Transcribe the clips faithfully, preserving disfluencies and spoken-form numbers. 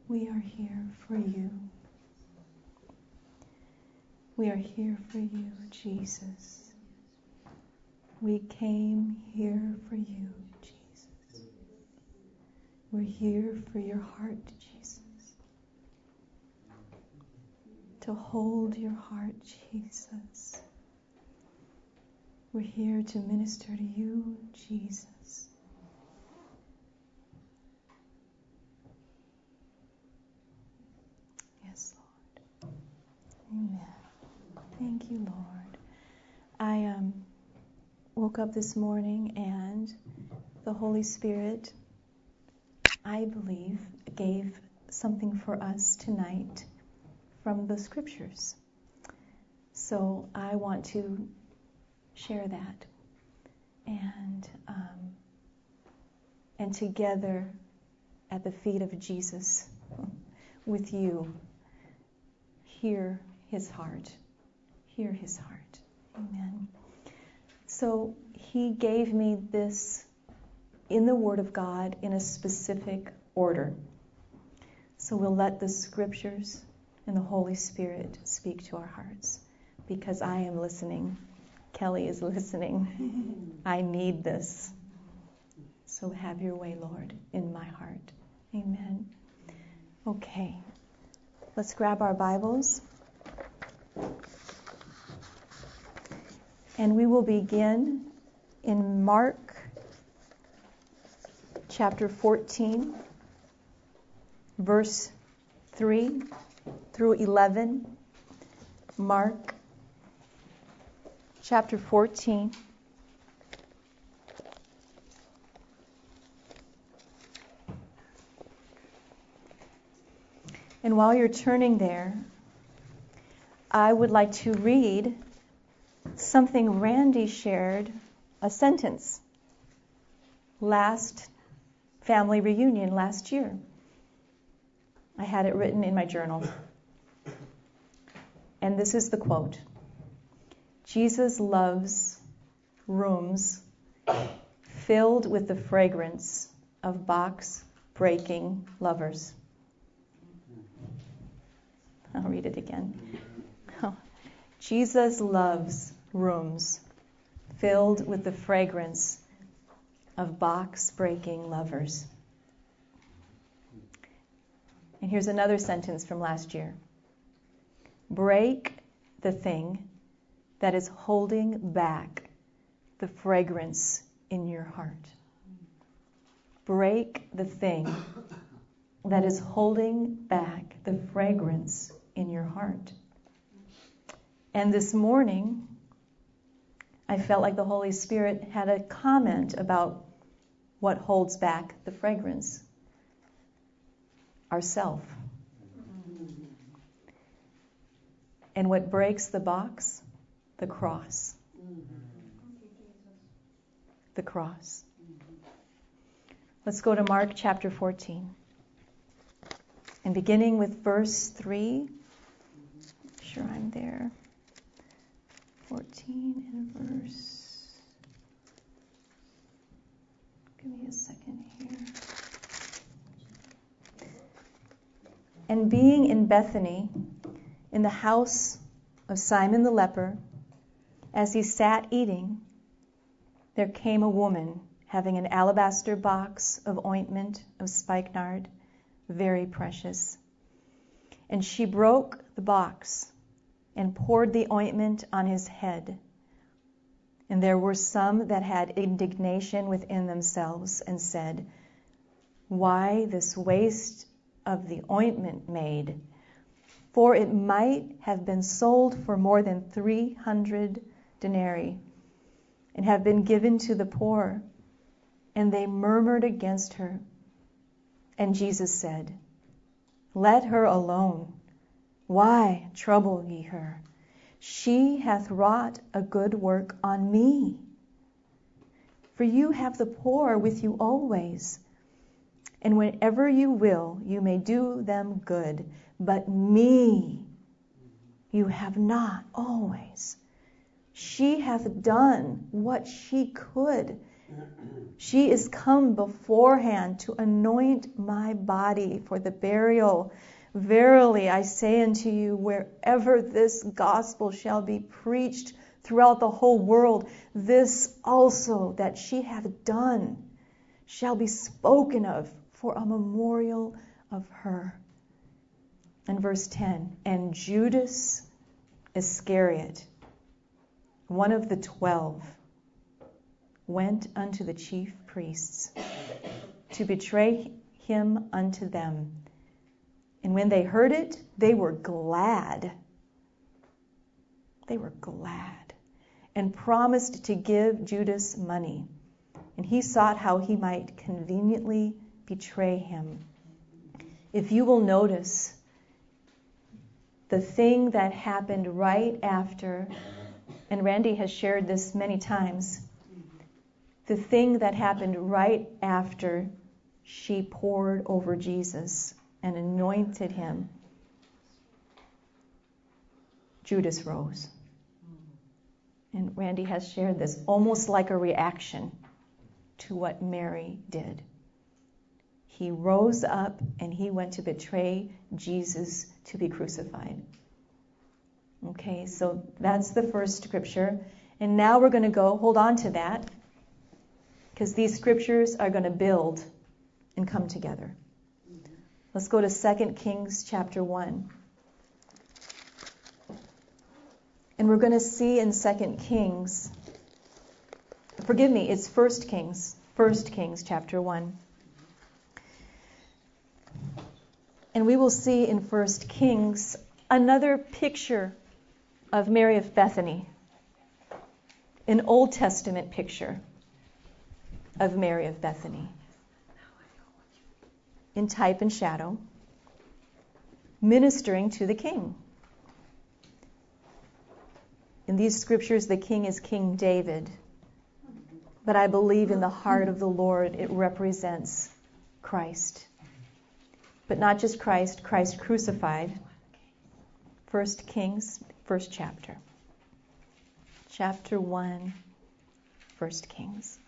We are here for you. We are here for you, Jesus. We came here for you, Jesus. We're here for your heart, Jesus. To hold your heart, Jesus. We're here to minister to you, Jesus. Yes, Lord. Amen. Thank you, Lord. I um, woke up this morning and the Holy Spirit, I believe, gave something for us tonight from the Scriptures. So I want to share that. And um, and together at the feet of Jesus with you, hear his heart. Hear his heart. Amen. So he gave me this in the Word of God in a specific order. So we'll let the Scriptures and the Holy Spirit speak to our hearts, because I am listening. Kelly is listening. I need this. So have your way, Lord, in my heart. Amen. Okay. Let's grab our Bibles. And we will begin in Mark chapter fourteen, verse three through eleven. Mark chapter fourteen. And while you're turning there, I would like to read something Randy shared, a sentence, last family reunion last year. I had it written in my journal. And this is the quote. Jesus loves rooms filled with the fragrance of box-breaking lovers. I'll read it again. Oh. Jesus loves rooms filled with the fragrance of box-breaking lovers. And here's another sentence from last year. Break the thing that is holding back the fragrance in your heart. Break the thing that is holding back the fragrance in your heart. And this morning, I felt like the Holy Spirit had a comment about what holds back the fragrance. Ourself. And what breaks the box? The cross. The cross. Let's go to Mark chapter fourteen. And beginning with verse three. Sure I'm there. fourteen and verse. Give me a second here. And being in Bethany, in the house of Simon the leper, as he sat eating, there came a woman having an alabaster box of ointment of spikenard, very precious. And she broke the box and poured the ointment on his head. And there were some that had indignation within themselves and said, why this waste of the ointment made? For it might have been sold for more than three hundred denarii and have been given to the poor. And they murmured against her. And Jesus said, let her alone. Why trouble ye her? She hath wrought a good work on me. For you have the poor with you always, and whenever you will, you may do them good. But me you have not always. She hath done what she could, She is come beforehand to anoint my body for the burial. Verily I say unto you, wherever this gospel shall be preached throughout the whole world, this also that she hath done shall be spoken of for a memorial of her. And verse ten, and Judas Iscariot, one of the twelve, went unto the chief priests to betray him unto them. And when they heard it, they were glad. They were glad, and promised to give Judas money. And he sought how he might conveniently betray him. If you will notice, the thing that happened right after, and Randy has shared this many times, the thing that happened right after she poured over Jesus and anointed him, Judas rose. And Randy has shared this, almost like a reaction to what Mary did. He rose up and he went to betray Jesus to be crucified. Okay, so that's the first scripture. And now we're going to go, hold on to that, because these scriptures are going to build and come together. Let's go to Second Kings chapter one. And we're going to see in Second Kings, forgive me, it's First Kings, First Kings chapter one. And we will see in First Kings another picture of Mary of Bethany, an Old Testament picture of Mary of Bethany, in type and shadow, ministering to the king. In these scriptures, the king is King David, but I believe in the heart of the Lord it represents Christ. But not just Christ, Christ crucified. First Kings, first chapter. Chapter one, First Kings.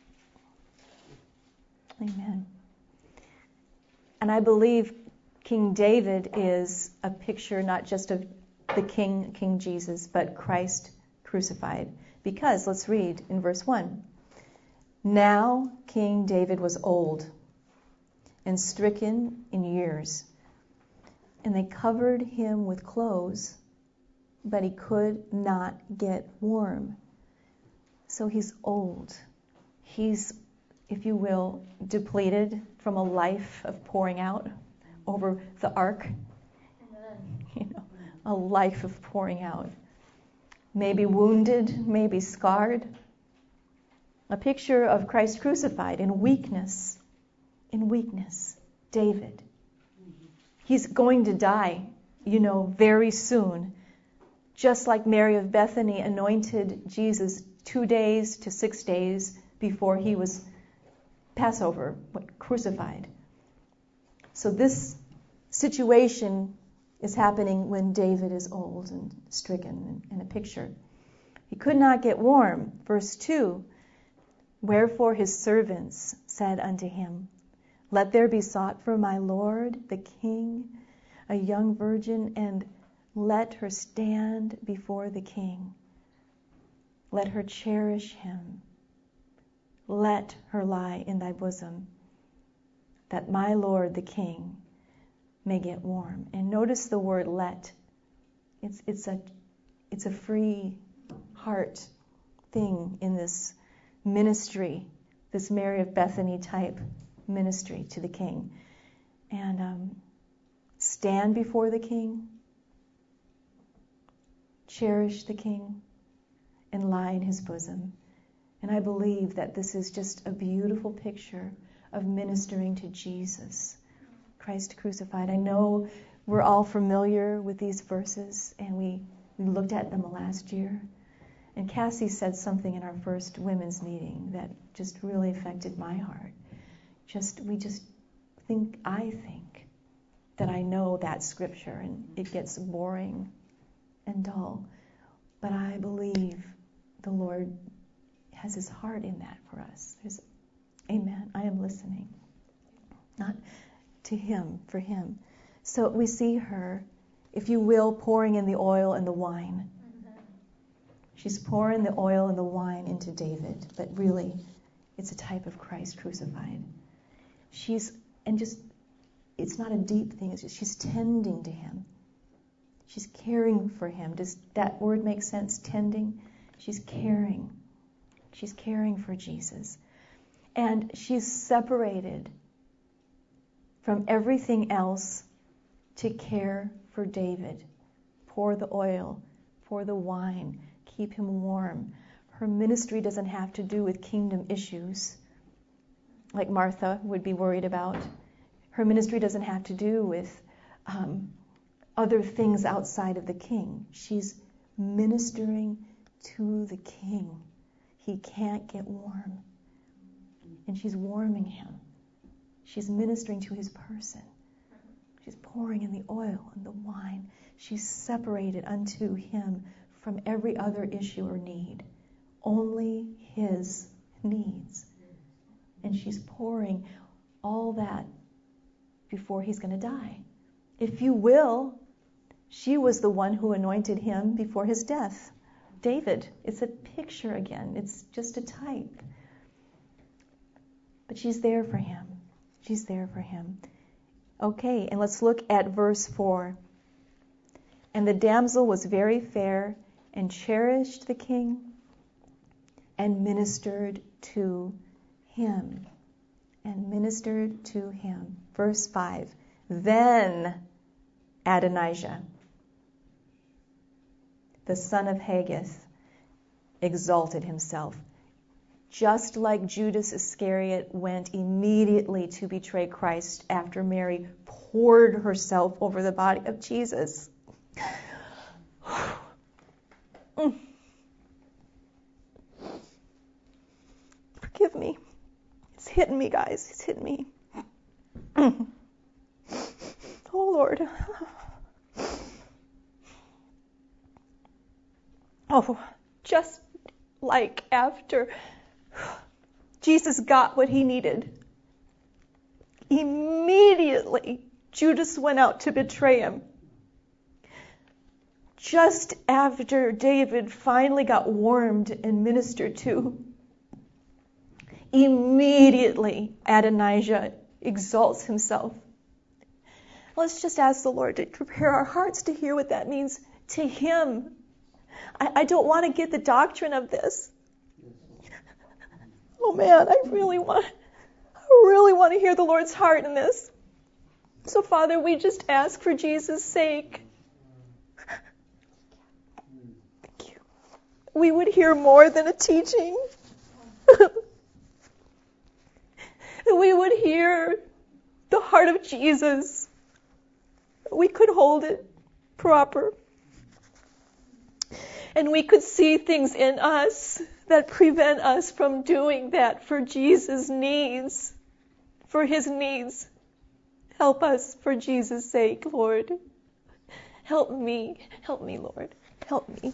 Amen. And I believe King David is a picture not just of the King, King Jesus, but Christ crucified. Because, let's read in verse one. Now King David was old and stricken in years, and they covered him with clothes, but he could not get warm. So he's old. He's, if you will, depleted from a life of pouring out over the ark. You know, a life of pouring out. Maybe wounded, maybe scarred. A picture of Christ crucified in weakness. In weakness. David. He's going to die, you know, very soon. Just like Mary of Bethany anointed Jesus two days to six days before he was Passover, what, crucified. So this situation is happening when David is old and stricken in a picture. He could not get warm. Verse two, wherefore his servants said unto him, let there be sought for my Lord the king a young virgin, and let her stand before the king. Let her cherish him. Let her lie in thy bosom, that my Lord the king may get warm. And notice the word let. It's it's a it's a free heart thing in this ministry, this Mary of Bethany type ministry to the king. And um, stand before the king, cherish the king, and lie in his bosom. And I believe that this is just a beautiful picture of ministering to Jesus, Christ crucified. I know we're all familiar with these verses, and we, we looked at them last year. And Cassie said something in our first women's meeting that just really affected my heart. Just we just think, I think, that I know that scripture, and it gets boring and dull. But I believe the Lord has his heart in that for us. There's, amen. I am listening. Not to him, for him. So we see her, if you will, pouring in the oil and the wine. She's pouring the oil and the wine into David, but really, it's a type of Christ crucified. She's, and just, it's not a deep thing, it's just, she's tending to him. She's caring for him. Does that word make sense, tending? She's caring. She's caring for Jesus. And she's separated from everything else to care for David. Pour the oil, pour the wine, keep him warm. Her ministry doesn't have to do with kingdom issues, like Martha would be worried about. Her ministry doesn't have to do with um, other things outside of the king. She's ministering to the king. He can't get warm. And she's warming him. She's ministering to his person. She's pouring in the oil and the wine. She's separated unto him from every other issue or need. Only his needs. And she's pouring all that before he's going to die. If you will, she was the one who anointed him before his death. David, it's a picture again. It's just a type. But she's there for him. She's there for him. Okay, and let's look at verse four. And the damsel was very fair and cherished the king and ministered to him. And ministered to him. Verse five. Then Adonijah, the son of Haggith, exalted himself, just like Judas Iscariot went immediately to betray Christ after Mary poured herself over the body of Jesus. Mm. Forgive me. It's hitting me, guys. It's hitting me. Mm. Oh, Lord. Oh, just like after Jesus got what he needed, immediately Judas went out to betray him. Just after David finally got warmed and ministered to, immediately Adonijah exalts himself. Let's just ask the Lord to prepare our hearts to hear what that means to him. I, I don't want to get the doctrine of this. Oh man, I really want, I really want to hear the Lord's heart in this. So Father, we just ask for Jesus' sake. Thank you. We would hear more than a teaching. We would hear the heart of Jesus. We could hold it proper. And we could see things in us that prevent us from doing that for Jesus' needs, for his needs. Help us for Jesus' sake, Lord. Help me. Help me, Lord. Help me.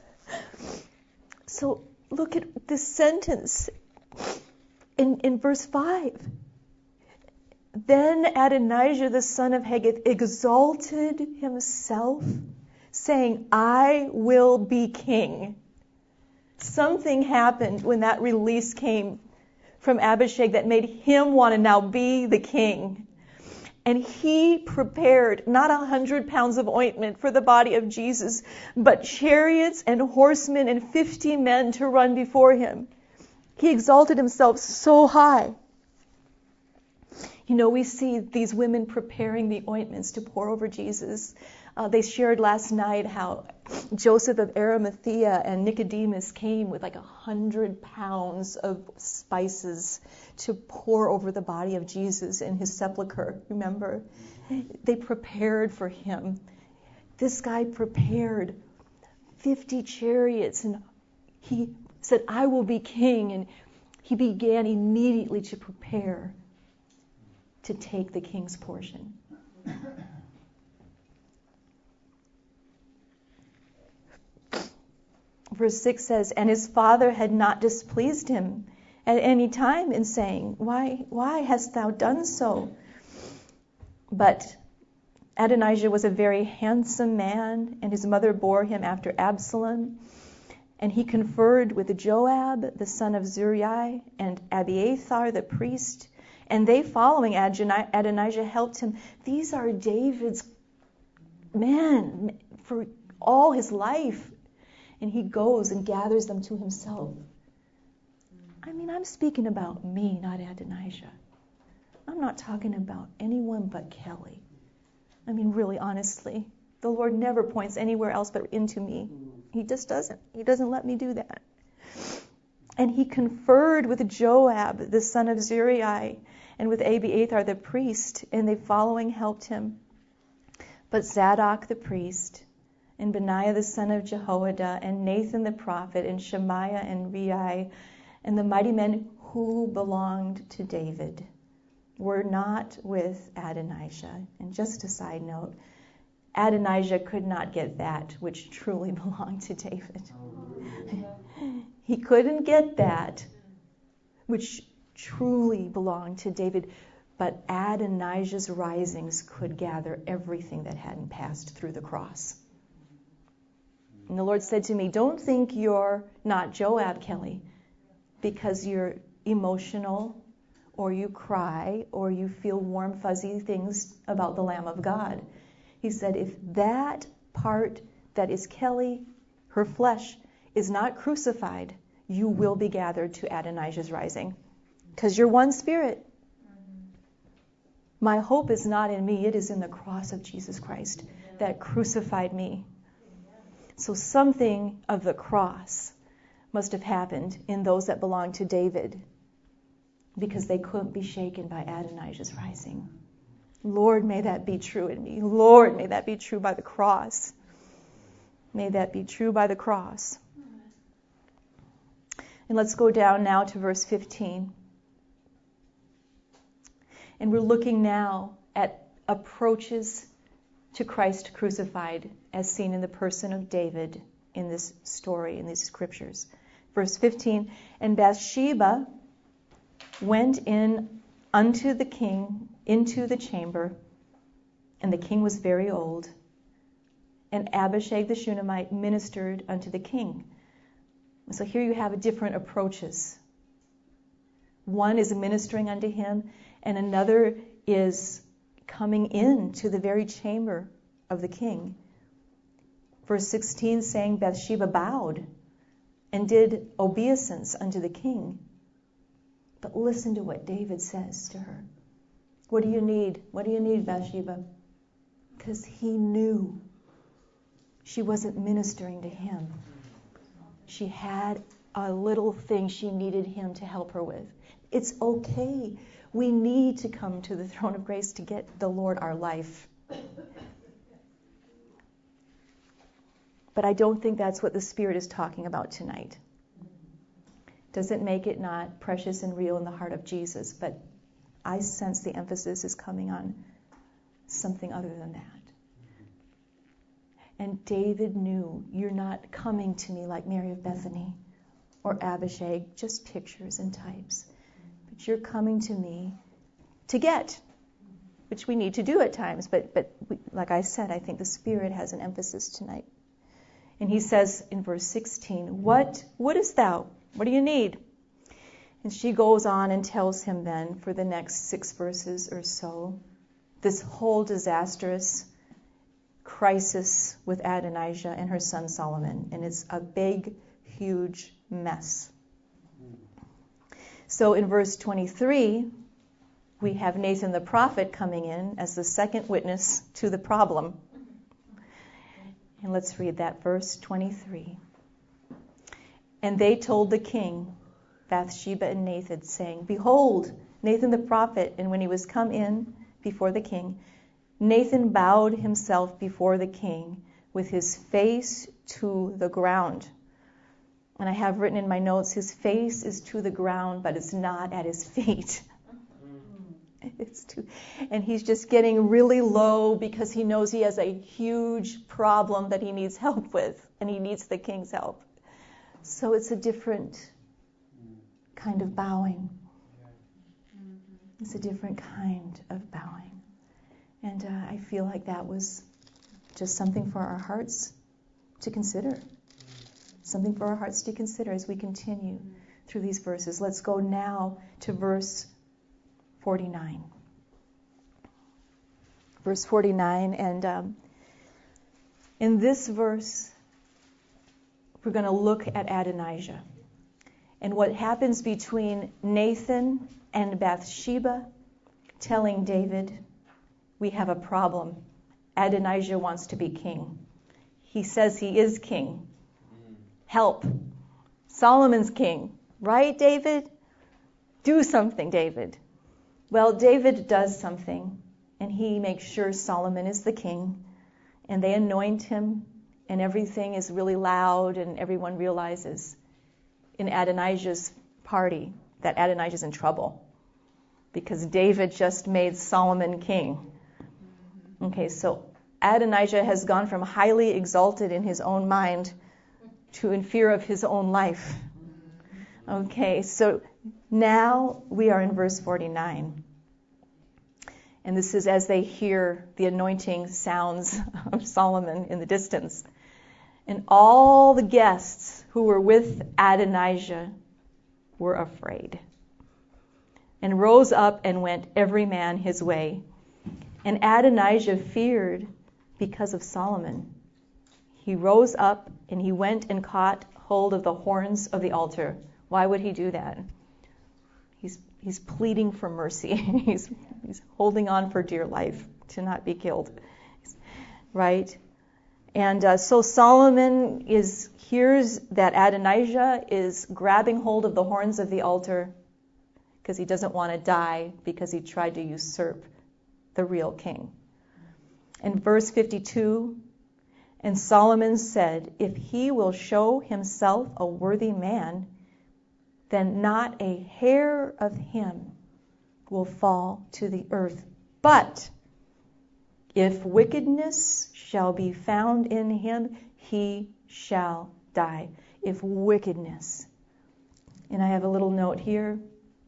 So look at this sentence in, in verse five. Then Adonijah, the son of Haggith, exalted himself, saying, I will be king. Something happened when that release came from Abishag that made him want to now be the king. And he prepared not a hundred pounds of ointment for the body of Jesus, but chariots and horsemen and fifty men to run before him. He exalted himself so high. You know, we see these women preparing the ointments to pour over Jesus. Uh, they shared last night how Joseph of Arimathea and Nicodemus came with like a hundred pounds of spices to pour over the body of Jesus in his sepulcher. Remember? They prepared for him. This guy prepared fifty chariots, and he said, I will be king. And he began immediately to prepare to take the king's portion. Verse six says, and his father had not displeased him at any time in saying, Why, why hast thou done so? But Adonijah was a very handsome man, and his mother bore him after Absalom. And he conferred with Joab, the son of Zeruiah, and Abiathar, the priest. And they, following Adonijah, helped him. These are David's men for all his life. And he goes and gathers them to himself. I mean, I'm speaking about me, not Adonijah. I'm not talking about anyone but Kelly. I mean, really, honestly, the Lord never points anywhere else but into me. He just doesn't. He doesn't let me do that. And he conferred with Joab, the son of Zeruiah, and with Abiathar, the priest, and they following helped him. But Zadok, the priest, and Benaiah, the son of Jehoiada, and Nathan, the prophet, and Shemaiah, and Rei, and the mighty men who belonged to David, were not with Adonijah. And just a side note, Adonijah could not get that which truly belonged to David. He couldn't get that which truly belonged to David, but Adonijah's risings could gather everything that hadn't passed through the cross. And the Lord said to me, don't think you're not Joab, Kelly, because you're emotional or you cry or you feel warm, fuzzy things about the Lamb of God. He said, if that part that is Kelly, her flesh, is not crucified, you will be gathered to Adonijah's rising. Because you're one spirit. My hope is not in me, it is in the cross of Jesus Christ that crucified me. So something of the cross must have happened in those that belonged to David, because they couldn't be shaken by Adonijah's rising. Lord, may that be true in me. Lord, may that be true by the cross. May that be true by the cross. And let's go down now to verse fifteen. And we're looking now at approaches to Christ crucified as seen in the person of David in this story, in these scriptures. Verse fifteen, and Bathsheba went in unto the king into the chamber, and the king was very old, and Abishag the Shunammite ministered unto the king. So here you have different approaches. One is ministering unto him, and another is coming into the very chamber of the king. Verse sixteen saying, Bathsheba bowed and did obeisance unto the king. But listen to what David says to her. What do you need? What do you need, Bathsheba? Because he knew she wasn't ministering to him. She had a little thing she needed him to help her with. It's okay. We need to come to the throne of grace to get the Lord our life. But I don't think that's what the Spirit is talking about tonight. Doesn't make it not precious and real in the heart of Jesus, but I sense the emphasis is coming on something other than that. And David knew, you're not coming to me like Mary of Bethany or Abishag, just pictures and types. But you're coming to me to get, which we need to do at times. But, but we, like I said, I think the Spirit has an emphasis tonight. And he says in verse sixteen, What wouldest thou? What do you need? And she goes on and tells him then for the next six verses or so, this whole disastrous crisis with Adonijah and her son Solomon. And it's a big, huge mess. So in verse twenty-three, we have Nathan the prophet coming in as the second witness to the problem. And let's read that, verse twenty-three. And they told the king, Bathsheba and Nathan, saying, Behold, Nathan the prophet. And when he was come in before the king, Nathan bowed himself before the king with his face to the ground. And I have written in my notes, his face is to the ground, but it's not at his feet. It's too, and he's just getting really low because he knows he has a huge problem that he needs help with, and he needs the king's help. So it's a different kind of bowing. It's a different kind of bowing. And uh, I feel like that was just something for our hearts to consider. Something for our hearts to consider as we continue through these verses. Let's go now to verse forty-nine. Verse forty-nine, and um, in this verse, we're going to look at Adonijah and what happens between Nathan and Bathsheba telling David, we have a problem. Adonijah wants to be king. He says he is king. Help. Solomon's king. Right, David? Do something, David. Well, David does something, and he makes sure Solomon is the king, and they anoint him, and everything is really loud, and everyone realizes in Adonijah's party that Adonijah's in trouble because David just made Solomon king. Okay, so Adonijah has gone from highly exalted in his own mind to in fear of his own life. Okay, so now we are in verse forty-nine. And this is as they hear the anointing sounds of Solomon in the distance. And all the guests who were with Adonijah were afraid, and rose up and went every man his way. And Adonijah feared because of Solomon. He rose up and he went and caught hold of the horns of the altar. Why would he do that? He's he's pleading for mercy. he's he's holding on for dear life to not be killed. Right? And uh, so Solomon is hears that Adonijah is grabbing hold of the horns of the altar because he doesn't want to die because he tried to usurp the real king. In verse fifty-two, and Solomon said, if he will show himself a worthy man, then not a hair of him will fall to the earth. But if wickedness shall be found in him, he shall die. If wickedness. And I have a little note here.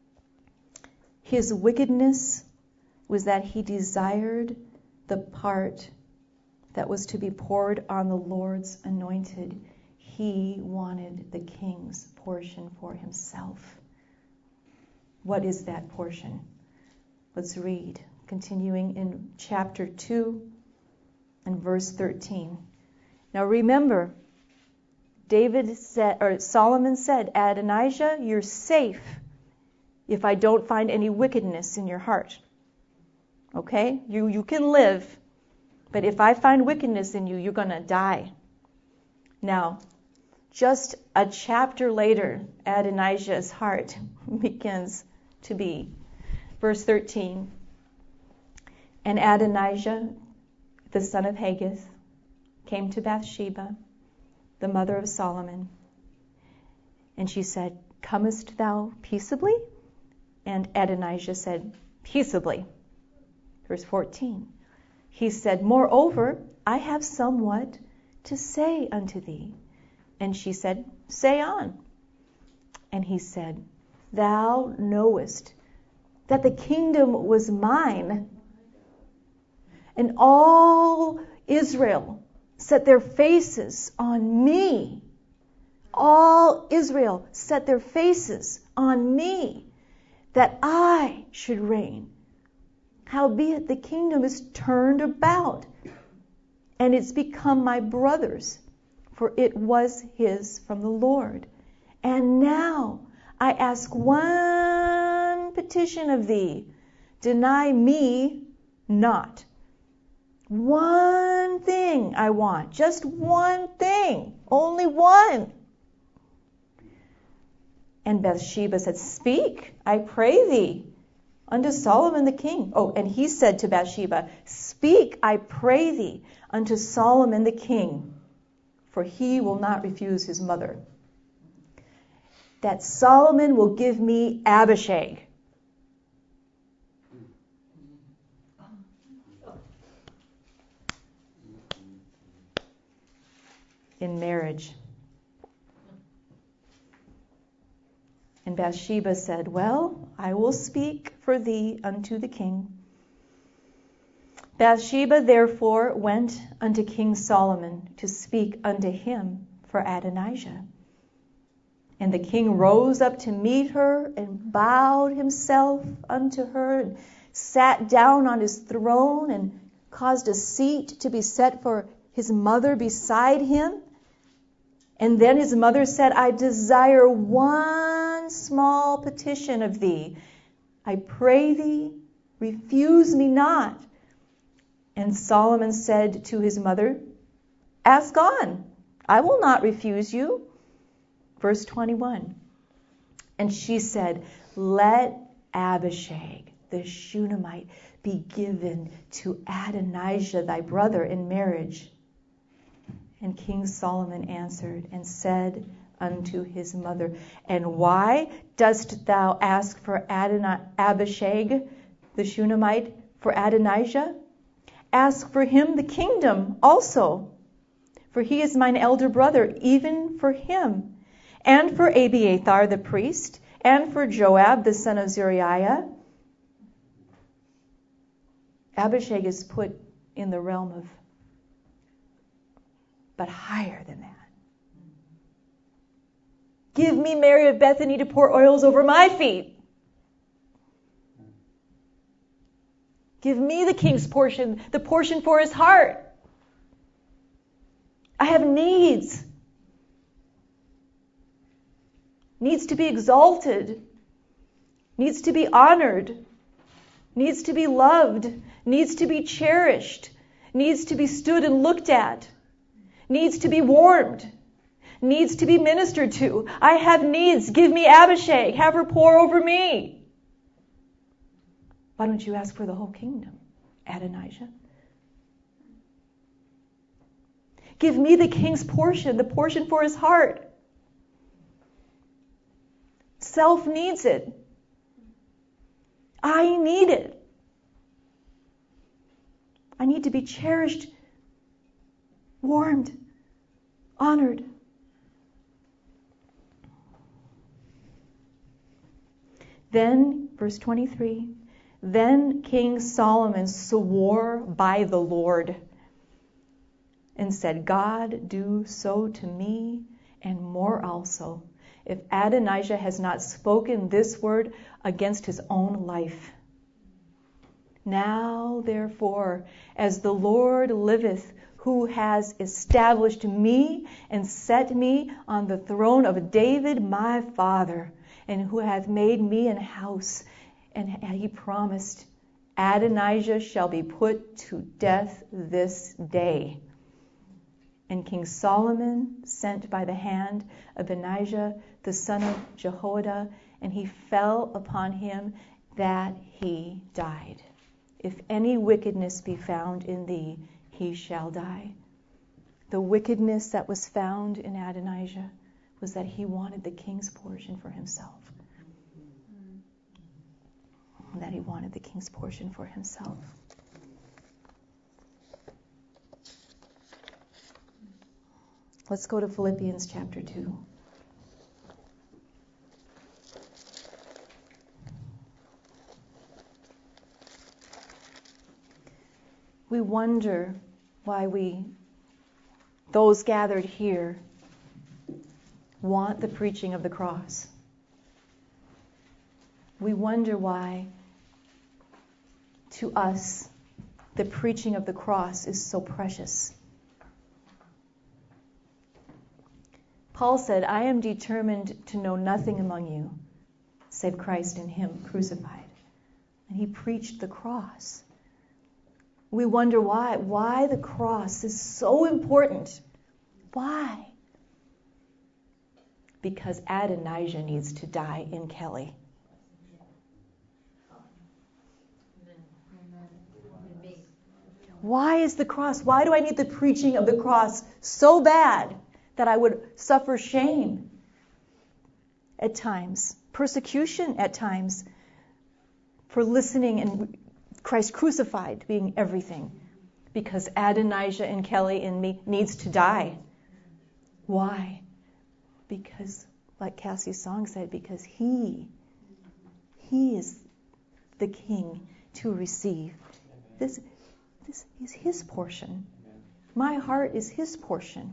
His wickedness was that he desired the part that was to be poured on the Lord's anointed. He wanted the king's portion for himself. What is that portion? Let's read, continuing in chapter two and verse thirteen. Now remember, David said, or Solomon said, Adonijah, you're safe if I don't find any wickedness in your heart. Okay? You you can live, but if I find wickedness in you, you're going to die. Now, just a chapter later, Adonijah's heart begins to be. Verse thirteen. And Adonijah, the son of Haggith, came to Bathsheba, the mother of Solomon. And she said, comest thou peaceably? And Adonijah said, peaceably. Verse fourteen. He said, moreover, I have somewhat to say unto thee. And she said, say on. And he said, thou knowest that the kingdom was mine, and all Israel set their faces on me. All Israel set their faces on me, that I should reign. Howbeit the kingdom is turned about, and it's become my brother's, for it was his from the Lord. And now I ask one petition of thee, deny me not. One thing I want, just one thing, only one. And Bathsheba said, speak, I pray thee, unto Solomon the king. Oh, and he said to Bathsheba, speak, I pray thee, unto Solomon the king, for he will not refuse his mother, that Solomon will give me Abishag. In marriage. Bathsheba said, Well, I will speak for thee unto the king. Bathsheba therefore went unto King Solomon to speak unto him for Adonijah. And the king rose up to meet her and bowed himself unto her and sat down on his throne and caused a seat to be set for his mother beside him. And then his mother said, I desire one small petition of thee. I pray thee, refuse me not. And Solomon said to his mother, Ask on, I will not refuse you. Verse twenty-one. And she said, Let Abishag, the Shunammite, be given to Adonijah thy brother in marriage. And King Solomon answered and said unto his mother, And why dost thou ask for Adonai, Abishag, the Shunammite, for Adonijah? Ask for him the kingdom also, for he is mine elder brother, even for him, and for Abiathar the priest, and for Joab the son of Zeruiah. Abishag is put in the realm of, but higher than that. Give me Mary of Bethany to pour oils over my feet. Give me the king's portion, the portion for his heart. I have needs. Needs to be exalted. Needs to be honored. Needs to be loved. Needs to be cherished. Needs to be stood and looked at. Needs to be warmed. Needs to be ministered to. I have needs. Give me Abishag. Have her pour over me. Why don't you ask for the whole kingdom, Adonijah? Give me the king's portion, the portion for his heart. Self needs it. I need it. I need to be cherished, warmed, honored. Then, verse twenty-three, Then King Solomon swore by the Lord and said, God, do so to me and more also, if Adonijah has not spoken this word against his own life. Now, therefore, as the Lord liveth, who has established me and set me on the throne of David my father, and who hath made me an house, and he promised, Adonijah shall be put to death this day. And King Solomon sent by the hand of Benijah, the son of Jehoiada, and he fell upon him that he died. If any wickedness be found in thee, he shall die. The wickedness that was found in Adonijah was that he wanted the king's portion for himself. That he wanted the king's portion for himself. Let's go to Philippians chapter two. We wonder why we, those gathered here, want the preaching of the cross. We wonder why, to us, the preaching of the cross is so precious. Paul said, I am determined to know nothing among you save Christ and him crucified. And he preached the cross. We wonder why. Why the cross is so important. Why? Because Adonijah needs to die in Kelly. Why is the cross? Why do I need the preaching of the cross so bad that I would suffer shame at times, persecution at times, for listening and Christ crucified being everything? Because Adonijah and Kelly in me needs to die. Why? Because like Cassie's song said, because he, he is the king to receive. This, this is his portion. My heart is his portion.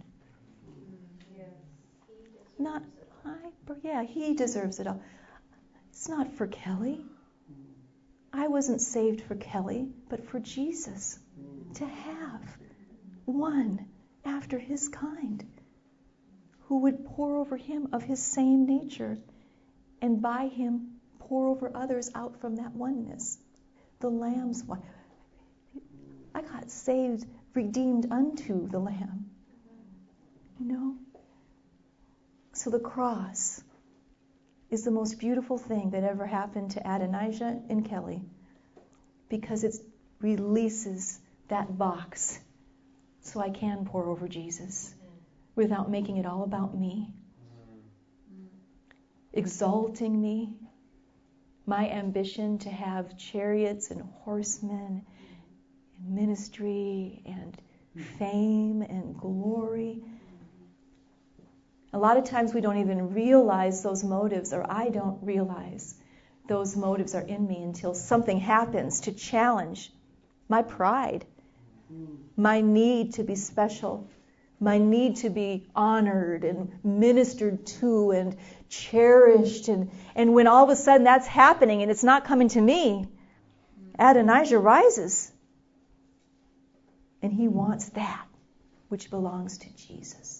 Not I, yeah, he deserves it all. It's not for Kelly. I wasn't saved for Kelly, but for Jesus to have one after his kind who would pour over him of his same nature and by him pour over others out from that oneness. The Lamb's wife. I got saved, redeemed unto the Lamb. You know? So the cross is the most beautiful thing that ever happened to Adonijah and Kelly, because it releases that box so I can pour over Jesus without making it all about me, exalting me, my ambition to have chariots and horsemen and ministry and fame and glory. A lot of times we don't even realize those motives, or I don't realize those motives are in me until something happens to challenge my pride, my need to be special, my need to be honored and ministered to and cherished. And, and when all of a sudden that's happening and it's not coming to me, Adonijah rises. And he wants that which belongs to Jesus.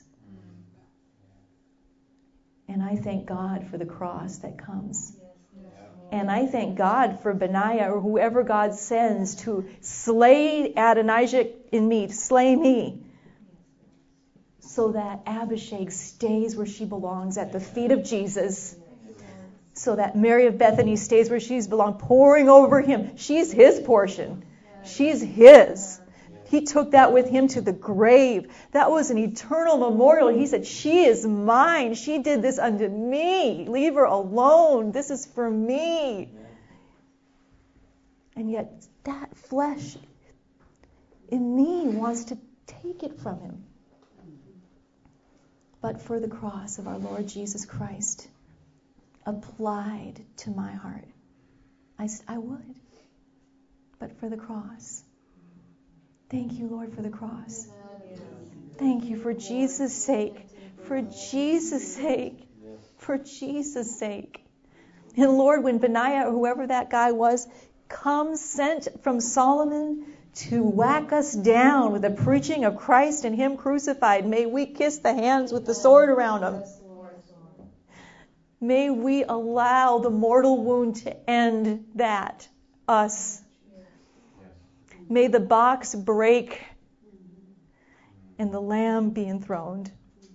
And I thank God for the cross that comes. And I thank God for Benaiah, or whoever God sends to slay Adonijah in me, to slay me, so that Abishag stays where she belongs, at the feet of Jesus, so that Mary of Bethany stays where she's belonged, pouring over him. She's his portion. She's his. He took that with him to the grave. That was an eternal memorial. He said, she is mine. She did this unto me. Leave her alone. This is for me. And yet that flesh in me wants to take it from him. But for the cross of our Lord Jesus Christ applied to my heart, I, I would. But for the cross. Thank you, Lord, for the cross. Thank you for Jesus' sake. For Jesus' sake. For Jesus' sake. And Lord, when Benaiah, or whoever that guy was, comes sent from Solomon to whack us down with the preaching of Christ and him crucified, may we kiss the hands with the sword around them. May we allow the mortal wound to end that, us. May the box break and the Lamb be enthroned.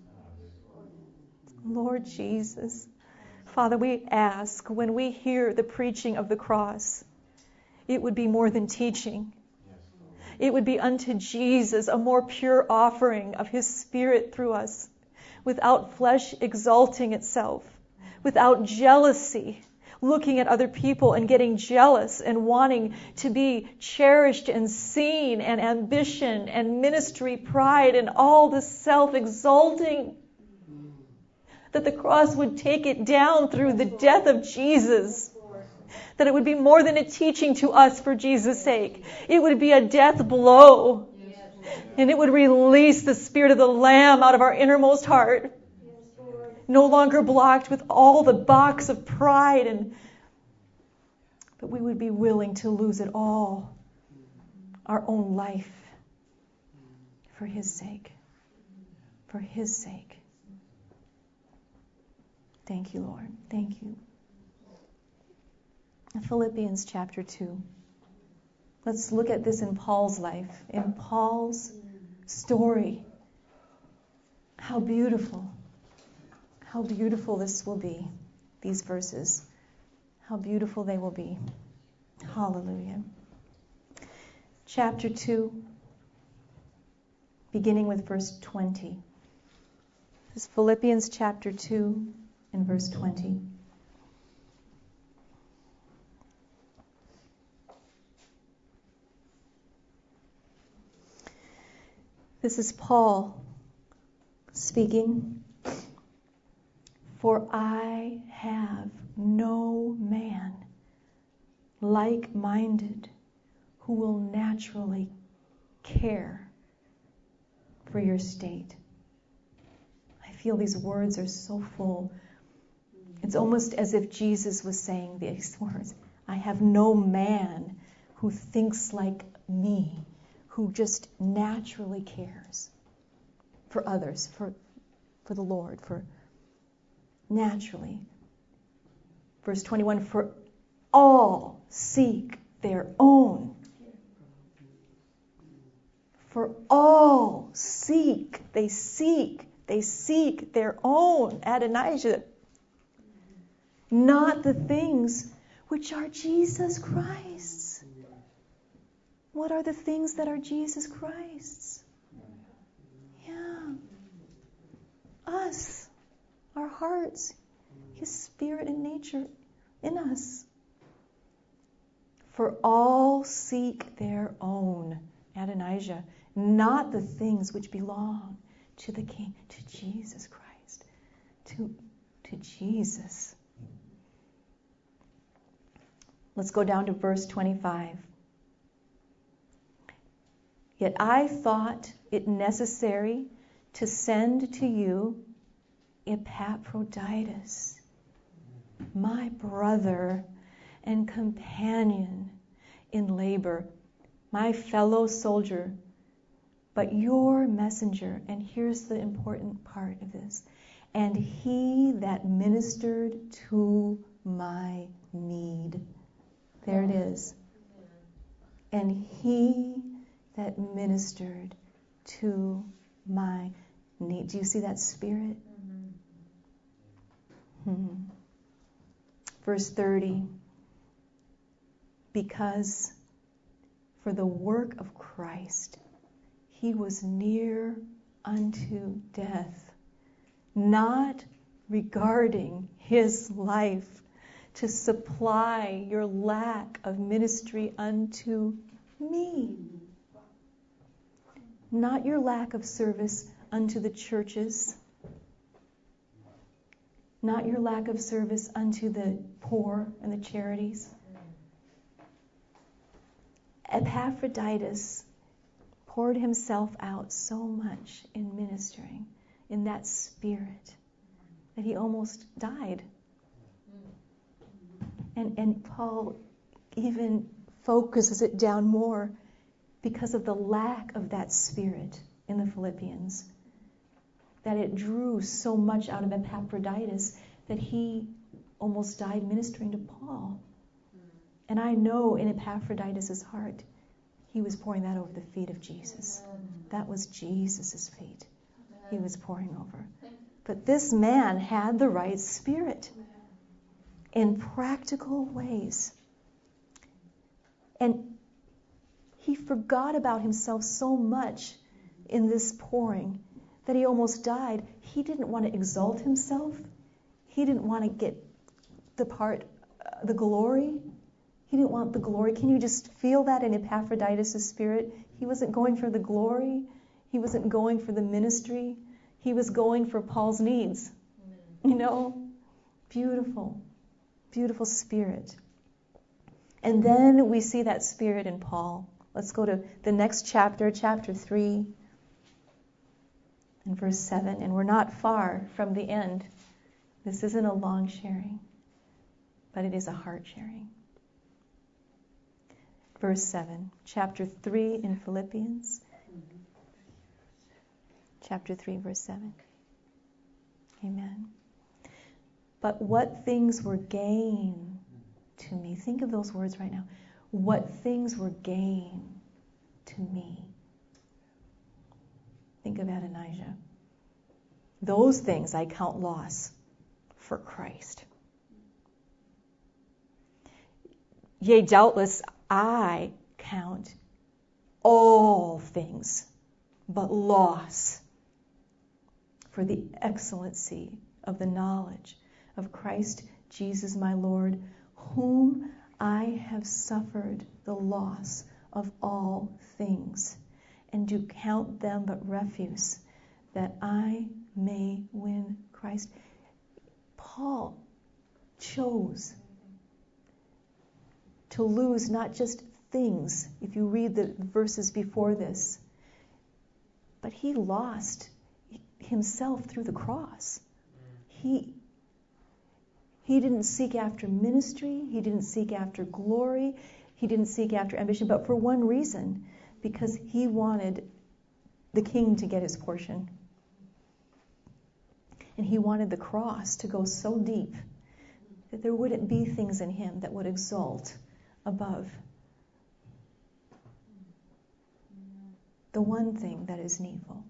Lord Jesus, Father, we ask when we hear the preaching of the cross, it would be more than teaching. It would be unto Jesus a more pure offering of his Spirit through us, without flesh exalting itself, without jealousy, looking at other people and getting jealous and wanting to be cherished and seen, and ambition and ministry pride and all the self-exalting, that the cross would take it down through the death of Jesus, that it would be more than a teaching to us for Jesus' sake. It would be a death blow, and it would release the Spirit of the Lamb out of our innermost heart. No longer blocked with all the box of pride, and but we would be willing to lose it all, our own life, for his sake. For his sake. Thank you, Lord. Thank you. Philippians chapter two. Let's look at this in Paul's life, in Paul's story. How beautiful. How beautiful this will be, these verses. How beautiful they will be. Hallelujah. Chapter two, beginning with verse twenty. This is Philippians chapter two and verse twenty. This is Paul speaking. For I have no man like-minded who will naturally care for your state. I feel these words are so full. It's almost as if Jesus was saying these words. I have no man who thinks like me, who just naturally cares for others, for, for the Lord, for naturally. Verse twenty-one, for all seek their own. For all seek, they seek, they seek their own, Adonijah, not the things which are Jesus Christ's. What are the things that are Jesus Christ's? Yeah. Us, our hearts, His spirit and nature in us. For all seek their own, Adonijah, not the things which belong to the King, to Jesus Christ, to, to Jesus. Let's go down to verse twenty-five. Yet I thought it necessary to send to you Epaphroditus, my brother and companion in labor, my fellow soldier, but your messenger. And here's the important part of this. And he that ministered to my need. There it is. And he that ministered to my need. Do you see that spirit? Mm-hmm. Hmm. Verse thirty. Because for the work of Christ, he was near unto death, not regarding his life, to supply your lack of ministry unto me. Not your lack of service unto the churches, not your lack of service unto the poor and the charities. Epaphroditus poured himself out so much in ministering in that spirit that he almost died. And, and Paul even focuses it down more because of the lack of that spirit in the Philippians, that it drew so much out of Epaphroditus that he almost died ministering to Paul. And I know in Epaphroditus' heart, he was pouring that over the feet of Jesus. That was Jesus' feet he was pouring over. But this man had the right spirit in practical ways. And he forgot about himself so much in this pouring that he almost died. He didn't want to exalt himself. He didn't want to get the part, uh, the glory. He didn't want the glory. Can you just feel that in Epaphroditus' spirit? He wasn't going for the glory. He wasn't going for the ministry. He was going for Paul's needs. You know? Beautiful. Beautiful spirit. And then we see that spirit in Paul. Let's go to the next chapter, chapter three, and verse seven. And we're not far from the end. This isn't a long sharing, but it is a heart sharing. Verse seven, chapter three in Philippians. Chapter three, verse seven. Amen. But what things were gain to me? Think of those words right now. What things were gain to me? Think of Adonijah. Those things I count loss for Christ. Yea, doubtless I count all things but loss for the excellency of the knowledge of Christ Jesus my Lord, whom I have suffered the loss of all things, and do count them but refuse, that I may win Christ. Paul chose to lose not just things, if you read the verses before this, but he lost himself through the cross. He he didn't seek after ministry, he didn't seek after glory, he didn't seek after ambition, but for one reason, because he wanted the king to get his portion. And he wanted the cross to go so deep that there wouldn't be things in him that would exalt above the one thing that is needful.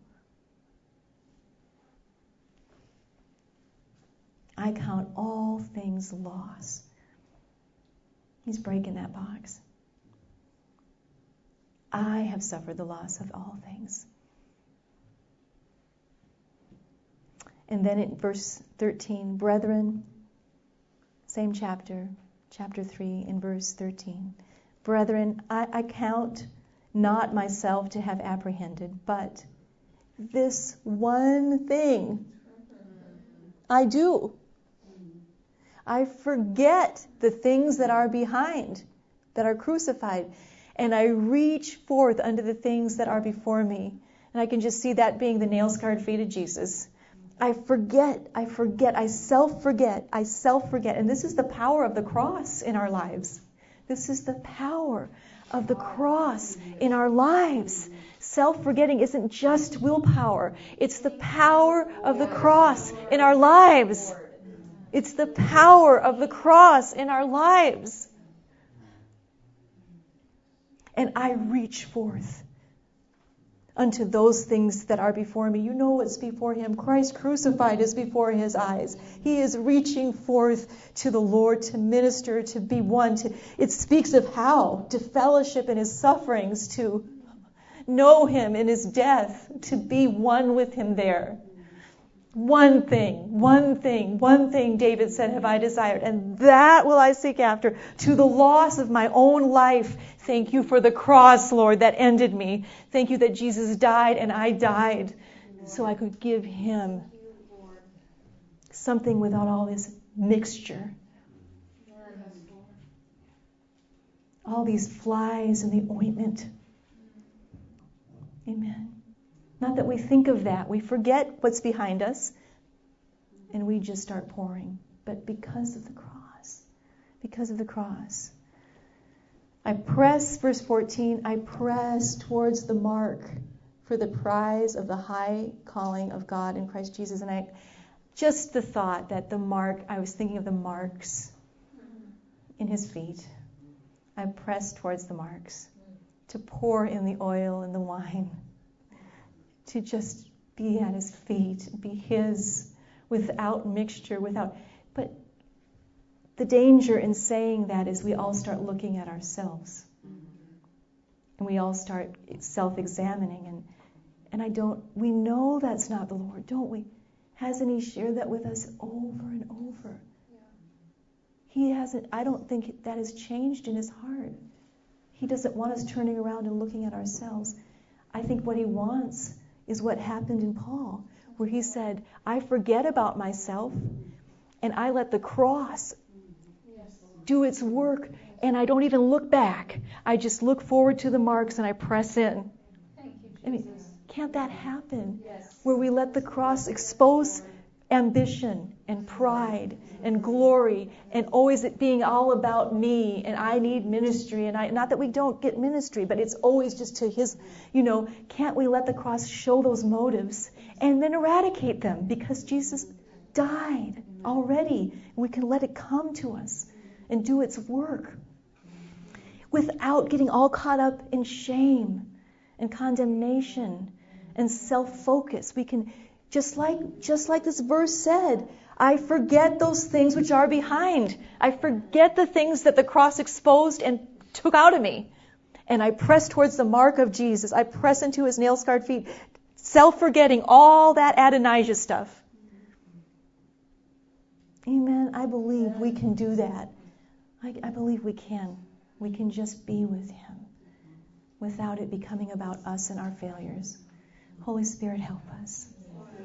I count all things loss. He's breaking that box. I have suffered the loss of all things. And then in verse thirteen, brethren, same chapter, chapter three, in verse thirteen. Brethren, I, I count not myself to have apprehended, but this one thing I do. I forget the things that are behind, that are crucified, and I reach forth unto the things that are before me. And I can just see that being the nail-scarred feet of Jesus. I forget, I forget, I self-forget, I self-forget. And this is the power of the cross in our lives. This is the power of the cross in our lives. Self-forgetting isn't just willpower. It's the power of the cross in our lives. It's the power of the cross in our lives. And I reach forth unto those things that are before me. You know what's before him. Christ crucified is before his eyes. He is reaching forth to the Lord to minister, to be one. To, it speaks of how? To fellowship in his sufferings, to know him in his death, to be one with him there. One thing, one thing, one thing, David said, have I desired, and that will I seek after, to the loss of my own life. Thank you for the cross, Lord, that ended me. Thank you that Jesus died and I died so I could give him something without all this mixture. All these flies in the ointment. Amen. Not that we think of that. We forget what's behind us and we just start pouring. But because of the cross, because of the cross, I press, verse fourteen, I press towards the mark for the prize of the high calling of God in Christ Jesus. And I, just the thought that the mark, I was thinking of the marks in his feet. I press towards the marks to pour in the oil and the wine, to just be at his feet, be his, without mixture, without... But the danger in saying that is we all start looking at ourselves. And we all start self-examining. And, and I don't... We know that's not the Lord, don't we? Hasn't he shared that with us over and over? He hasn't... I don't think that has changed in his heart. He doesn't want us turning around and looking at ourselves. I think what he wants is what happened in Paul, where he said, I forget about myself and I let the cross do its work and I don't even look back. I just look forward to the marks and I press in. Thank you, Jesus. I mean, can't that happen? Yes. Where we let the cross expose ambition and pride and glory and always it being all about me and I need ministry and I not that we don't get ministry, but it's always just to his, you know, can't we let the cross show those motives and then eradicate them because Jesus died already. We can let it come to us and do its work without getting all caught up in shame and condemnation and self-focus. We can Just like just like this verse said, I forget those things which are behind. I forget the things that the cross exposed and took out of me. And I press towards the mark of Jesus. I press into his nail-scarred feet, self-forgetting all that Adonijah stuff. Amen. I believe we can do that. I, I believe we can. We can just be with him without it becoming about us and our failures. Holy Spirit, help us.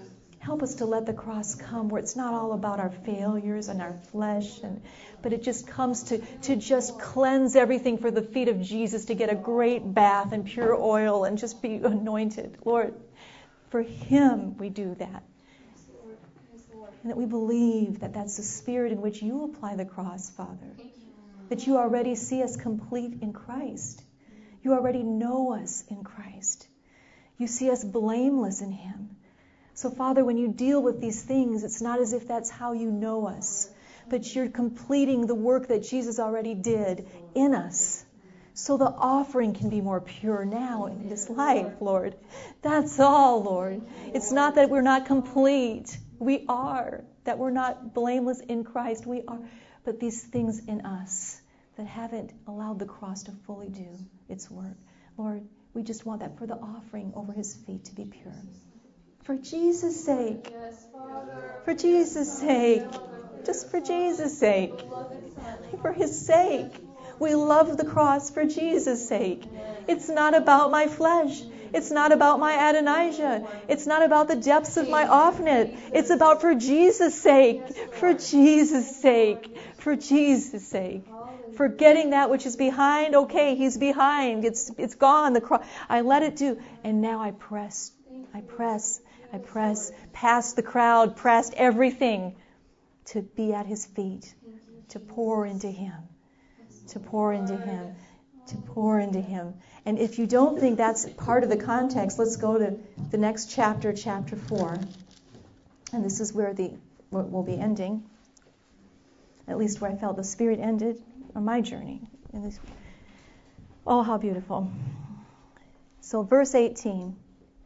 Help us to let the cross come where it's not all about our failures and our flesh, and but it just comes to, to just cleanse everything for the feet of Jesus, to get a great bath and pure oil and just be anointed. Lord, for Him we do that. And that we believe that that's the spirit in which you apply the cross, Father. That you already see us complete in Christ. You already know us in Christ. You see us blameless in Him. So, Father, when you deal with these things, it's not as if that's how you know us, but you're completing the work that Jesus already did in us. So the offering can be more pure now in this life, Lord. That's all, Lord. It's not that we're not complete. We are. That we're not blameless in Christ. We are. But these things in us that haven't allowed the cross to fully do its work. Lord, we just want that for the offering over His feet to be pure. For Jesus' sake. For Jesus' sake. Just for Jesus' sake. For His sake. We love the cross for Jesus' sake. It's not about my flesh. It's not about my Adonijah. It's not about the depths of my Ophnet. It's about for Jesus' sake. For Jesus' sake. For Jesus' sake. Forgetting that which is behind. Okay, He's behind. It's it's gone. The cross. I let it do. And now I press. I press. I press past the crowd, past everything, to be at His feet, to pour into Him, to pour into Him, to pour into Him. And if you don't think that's part of the context, let's go to the next chapter, chapter four. And this is where the where we'll be ending, at least where I felt the Spirit ended on my journey. In this. Oh, how beautiful. So verse eighteen.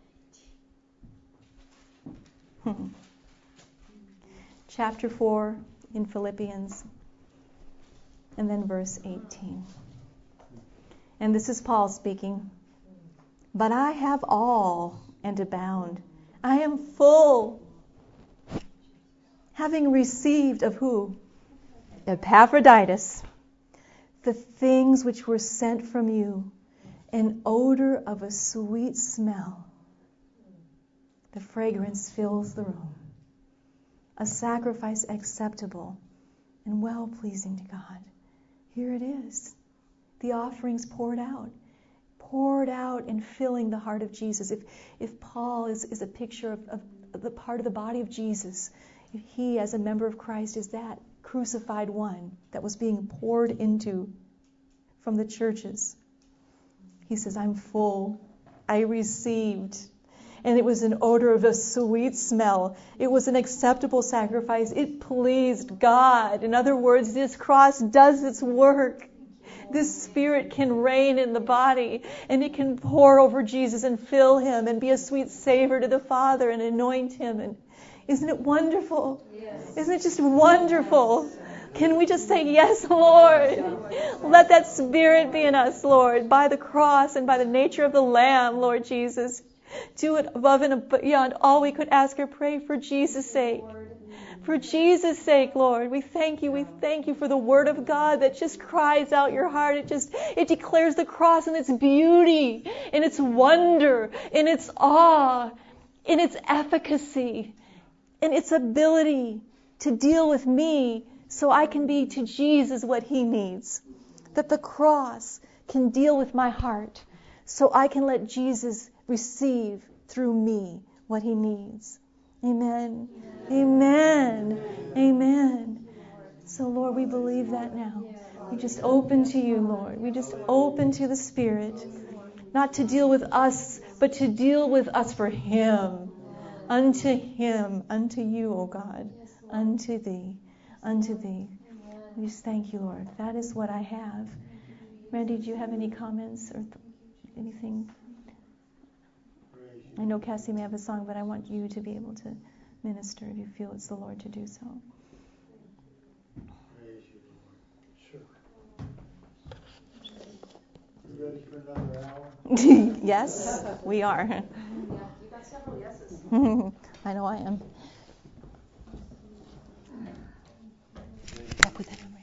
Chapter four in Philippians, and then verse eighteen. And this is Paul speaking. But I have all and abound. I am full, having received of who? Epaphroditus, the things which were sent from you, an odor of a sweet smell. The fragrance fills the room. A sacrifice acceptable and well-pleasing to God. Here it is. The offerings poured out. Poured out and filling the heart of Jesus. If if Paul is, is a picture of, of, of the part of the body of Jesus, if he as a member of Christ is that crucified one that was being poured into from the churches, he says, I'm full. I received. And it was an odor of a sweet smell. It was an acceptable sacrifice. It pleased God. In other words, this cross does its work. This Spirit can reign in the body, and it can pour over Jesus and fill Him and be a sweet savor to the Father and anoint Him. And isn't it wonderful? Yes. Isn't it just wonderful? Can we just say, yes, Lord? Let that Spirit be in us, Lord, by the cross and by the nature of the Lamb, Lord Jesus. Do it above and beyond all we could ask or pray for Jesus' sake. For Jesus' sake, Lord, we thank you. We thank you for the Word of God that just cries out your heart. It just, it declares the cross in its beauty, in its wonder, in its awe, in its efficacy, in its ability to deal with me so I can be to Jesus what He needs. That the cross can deal with my heart so I can let Jesus receive through me what He needs. Amen. Amen. Amen. Amen. So, Lord, we believe that now. We just open to you, Lord. We just open to the Spirit. Not to deal with us, but to deal with us for Him. Unto Him. Unto you, O God. Unto Thee. Unto Thee. We just thank you, Lord. That is what I have. Randy, do you have any comments or th- anything? I know Cassie may have a song, but I want you to be able to minister if you feel it's the Lord to do so. Praise you, Lord. Sure. You ready for another hour? Yes, we are. Yeah, you got several yeses. I know I am. I'll put that on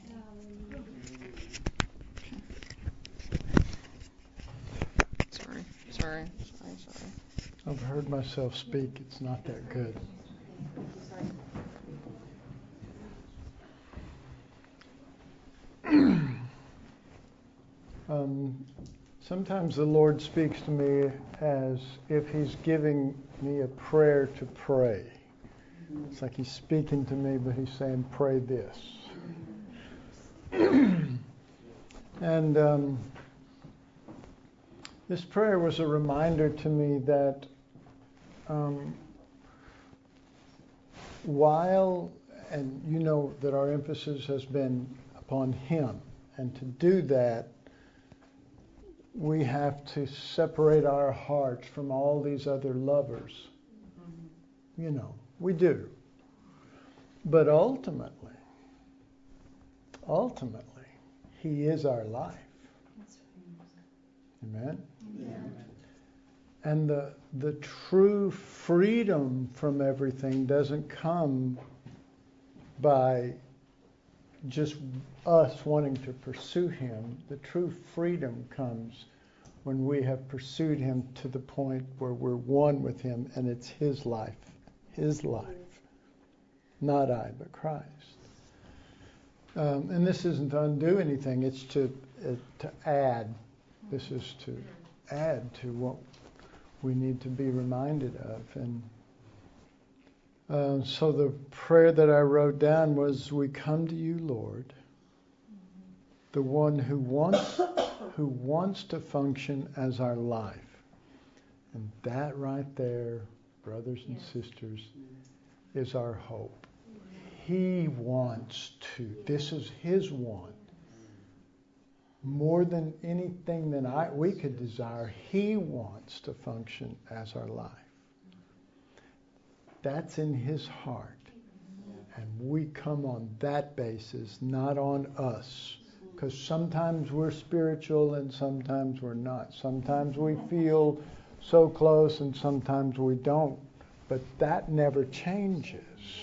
right. Sorry, sorry, sorry, sorry. I've heard myself speak. It's not that good. um, sometimes the Lord speaks to me as if He's giving me a prayer to pray. It's like He's speaking to me, but He's saying, pray this. And um, this prayer was a reminder to me that um, while, and you know that our emphasis has been upon Him, and to do that, we have to separate our hearts from all these other lovers. Mm-hmm. You know, we do. But ultimately, ultimately, He is our life. Amen? Yeah. And the the true freedom from everything doesn't come by just us wanting to pursue Him. The true freedom comes when we have pursued Him to the point where we're one with Him, and it's His life, His life, not I, but Christ. Um, and this isn't to undo anything; it's to uh, to add. This is to add to what we need to be reminded of. And uh, so the prayer that I wrote down was, we come to you, Lord, the one who wants who wants to function as our life. And that right there, brothers and sisters, is our hope. He wants to. This is His want. More than anything that I we could desire, He wants to function as our life. That's in His heart. And we come on that basis, not on us. Because sometimes we're spiritual and sometimes we're not. Sometimes we feel so close and sometimes we don't. But that never changes.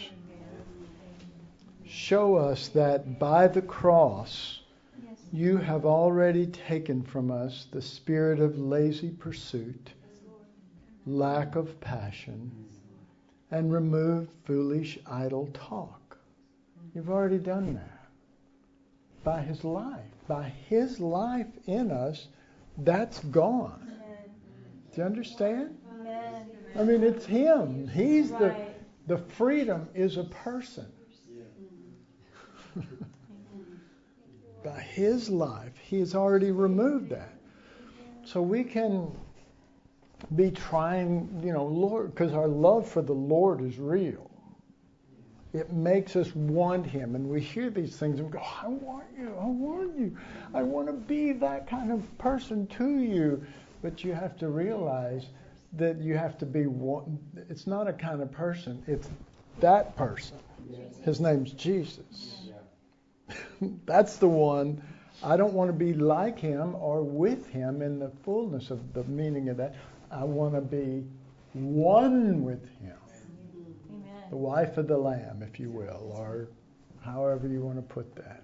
Show us that by the cross, you have already taken from us the spirit of lazy pursuit, lack of passion, and removed foolish, idle talk. You've already done that. By His life. By His life in us, that's gone. Amen. Do you understand? Amen. I mean, it's Him. He's right. the, the freedom is a person. Yeah. By His life, He has already removed that. So we can be trying, you know, Lord, because our love for the Lord is real. It makes us want Him. And we hear these things and go, I want you, I want you. I want to be that kind of person to you. But you have to realize that you have to be one. It's not a kind of person. It's that person. His name's Jesus. That's the one. I don't want to be like Him or with Him in the fullness of the meaning of that. I want to be one with Him. Amen. The wife of the Lamb, if you will, or however you want to put that.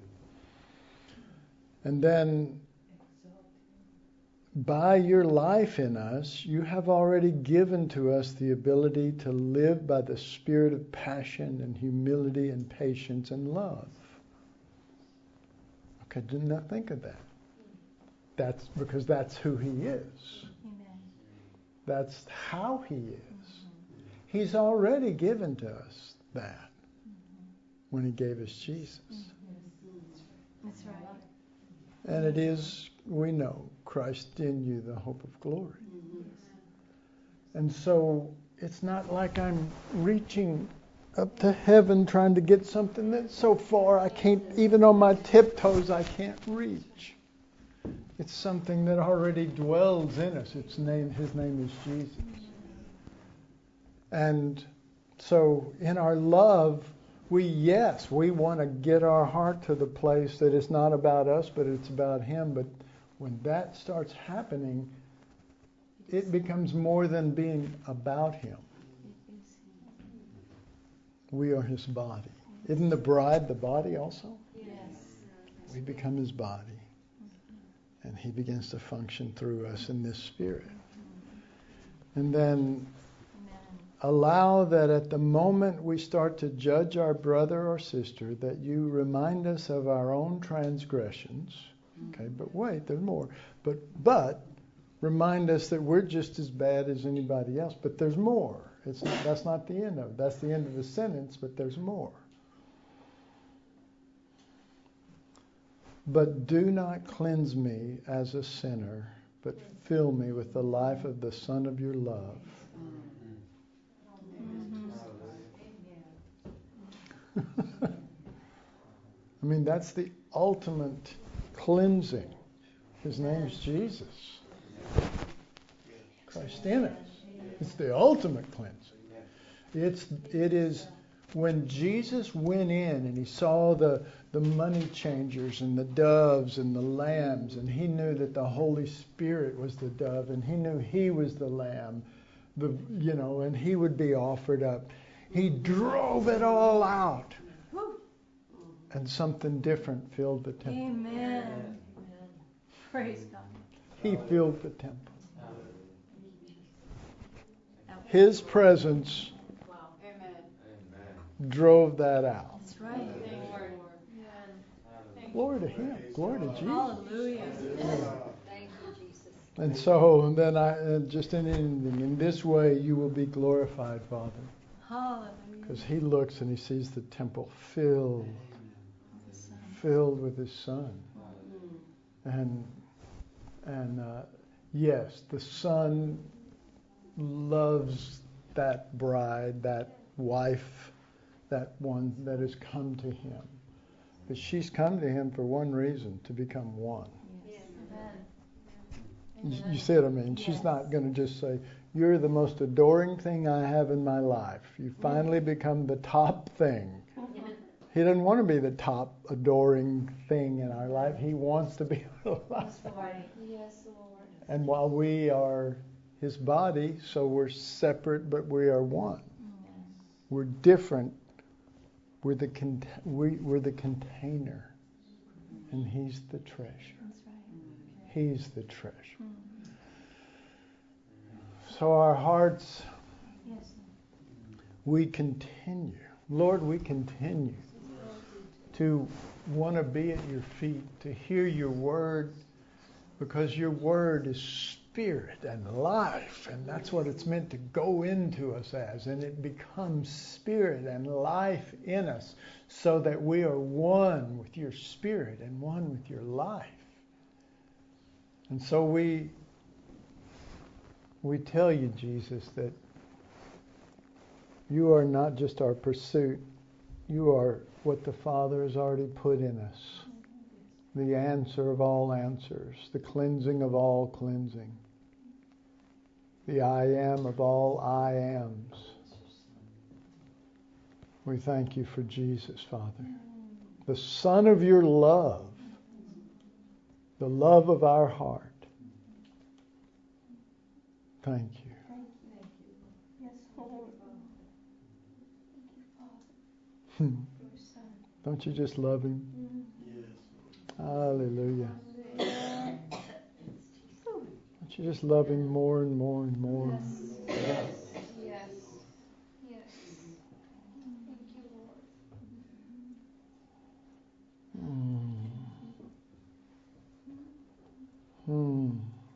And then, by your life in us, you have already given to us the ability to live by the spirit of passion and humility and patience and love. Okay, did not think of that. That's because that's who He is. Amen. That's how He is. Mm-hmm. He's already given to us that mm-hmm. when He gave us Jesus. Mm-hmm. That's right. And it is, we know, Christ in you, the hope of glory. Mm-hmm. And so it's not like I'm reaching up to heaven trying to get something that's so far I can't, even on my tiptoes, I can't reach. It's something that already dwells in us. Its name, His name is Jesus. And so in our love, we, yes, we want to get our heart to the place that it's not about us, but it's about Him. But when that starts happening, it becomes more than being about Him. We are His body. Isn't the bride the body also? Yes. We become His body. And He begins to function through us in this spirit. And then allow that at the moment we start to judge our brother or sister, that you remind us of our own transgressions. Okay, but wait, there's more. But but remind us that we're just as bad as anybody else. But there's more. It's not, that's not the end of it. That's the end of the sentence, but there's more. But do not cleanse me as a sinner, but fill me with the life of the Son of your love. I mean, that's the ultimate cleansing. His name's Jesus. Christ in us. It's the ultimate cleansing. It's it is when Jesus went in and he saw the the money changers and the doves and the lambs, and he knew that the Holy Spirit was the dove, and he knew he was the lamb, the you know, and he would be offered up. He drove it all out. And something different filled the temple. Amen. Praise God. He filled the temple. His presence drove that out. That's right. Glory to him. Glory to Jesus. Hallelujah. Thank you, Jesus. And so then I uh, just in ending, in this way you will be glorified, Father. Hallelujah. Because he looks and he sees the temple filled, filled with his Son. And and uh, yes, the Son loves that bride, that wife, that one that has come to him. But she's come to him for one reason, to become one. Yes. You, you see what I mean? Yes. She's not going to just say, you're the most adoring thing I have in my life. You finally become the top thing. He doesn't want to be the top adoring thing in our life. He wants to be alive. Yes, Lord. And while we are his body, so we're separate, but we are one. We're different. We're the con- we, we're the container, and he's the treasure. That's right. He's the treasure. So our hearts, Yes. we continue. Lord, we continue to want to be at your feet, to hear your word, because your word is spirit and life, and that's what it's meant to go into us as, and it becomes spirit and life in us so that we are one with your spirit and one with your life. And so we we tell you, Jesus, that you are not just our pursuit, you are what the Father has already put in us. The answer of all answers, the cleansing of all cleansing, the I am of all I ams. We thank you for Jesus, Father, the Son of your love, the love of our heart. Thank you. Yes, Lord. Don't you just love him? Hallelujah. Don't you just love him more and more and more? Yes. Yes. Yes. Yes. Thank you, Lord. Hmm. Hmm.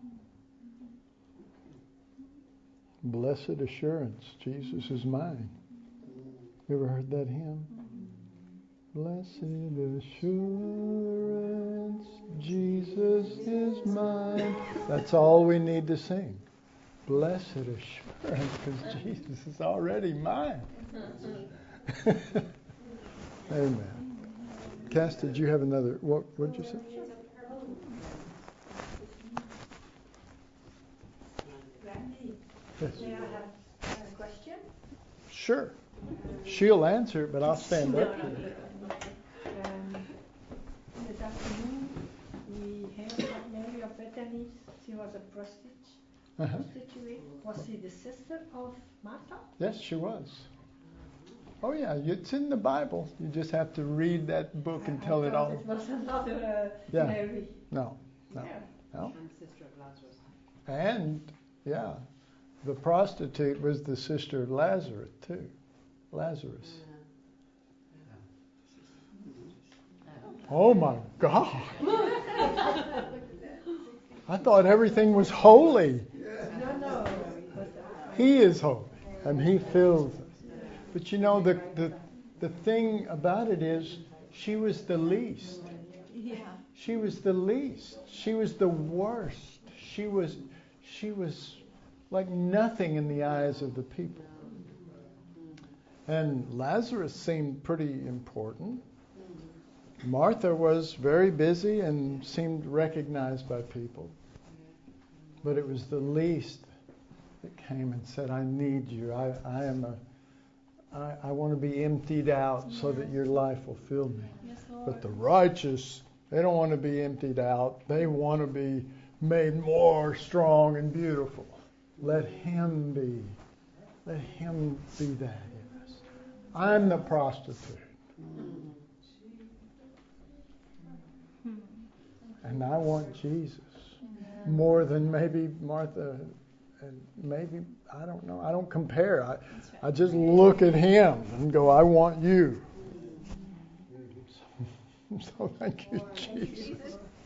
Blessed assurance, Jesus is mine. You ever heard that hymn? Blessed assurance, Jesus is mine. That's all we need to sing. Blessed assurance, because Jesus is already mine. Amen. Cass, did you have another? What What did you say? Yes. May I have a question? Sure. She'll answer it, but I'll stand up here. Um, this afternoon, we heard that Mary of Bethany, she was a prostitute. Uh-huh. prostitute. Was she the sister of Martha? Yes, she was. Oh, yeah, it's in the Bible. You just have to read that book and I, tell I it all. It was another uh, Yeah. Mary. No, no, Yeah. no. And sister of Lazarus. And, yeah, the prostitute was the sister of Lazarus too. Lazarus. Oh my God. I thought everything was holy. No, no. He is holy, and He fills us. But you know, the, the, the thing about it is, she was the least. Yeah. She was the least. She was the worst. She was, she was like nothing in the eyes of the people. And Lazarus seemed pretty important. Martha was very busy and seemed recognized by people. But it was the least that came and said, I need you. I, I am a I, I want to be emptied out so that your life will fill me. Yes, Lord. But the righteous, they don't want to be emptied out. They want to be made more strong and beautiful. Let Him be. Let Him be that in us. I'm the prostitute. And I want Jesus more than maybe Martha and maybe, I don't know, I don't compare. I, I just look at Him and go, I want you. So, so thank you, Jesus.